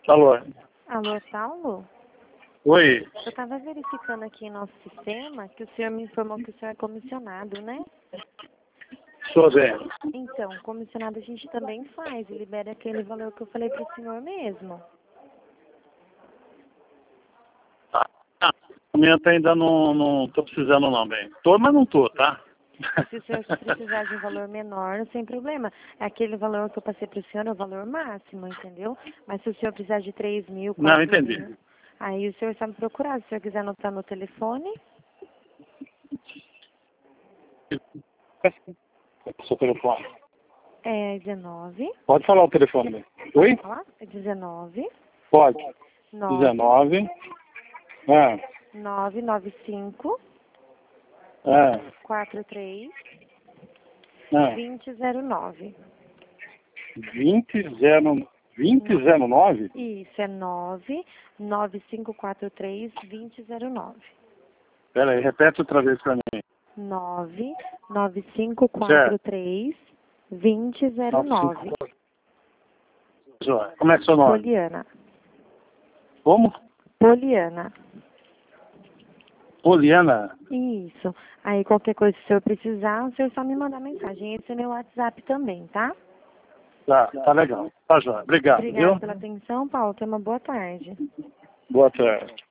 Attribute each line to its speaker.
Speaker 1: Alô?
Speaker 2: Alô, Saulo?
Speaker 1: Oi?
Speaker 2: Eu estava verificando aqui em nosso sistema que o senhor me informou que o senhor é comissionado, né?
Speaker 1: Sou bem.
Speaker 2: Então, comissionado a gente também faz e libera aquele valor que eu falei para o senhor mesmo.
Speaker 1: No momento ainda não tô precisando não, bem. Tô, mas não tô, tá?
Speaker 2: Se o senhor precisar de um valor menor, sem problema. Aquele valor que eu passei para o senhor é o valor máximo, entendeu? Mas se o senhor precisar de 3 mil, 4
Speaker 1: Não, entendi.
Speaker 2: mil, aí o senhor sabe me procurar. Se o senhor quiser anotar meu telefone,
Speaker 1: Seu telefone.
Speaker 2: é 19.
Speaker 1: Pode falar o telefone, bem. Oi?
Speaker 2: Pode falar? É 19
Speaker 1: Pode.
Speaker 2: 9
Speaker 1: 19. Ah,
Speaker 2: 995
Speaker 1: ah,
Speaker 2: 43
Speaker 1: ah.
Speaker 2: 2009.
Speaker 1: 2009?
Speaker 2: Isso, é 99543 2009.
Speaker 1: Pera aí, repete outra vez pra mim.
Speaker 2: 99543 2009.
Speaker 1: 95. Joia. Como é que é seu nome?
Speaker 2: Poliana.
Speaker 1: Como?
Speaker 2: Poliana.
Speaker 1: Poliana?
Speaker 2: Isso. Aí qualquer coisa que o senhor precisar, o senhor só me mandar mensagem. Esse é meu WhatsApp também, tá?
Speaker 1: Tá legal. Tá, joia. Obrigado,
Speaker 2: Obrigada
Speaker 1: viu?
Speaker 2: pela atenção, Paulo. Tenha uma boa tarde.
Speaker 1: Boa tarde.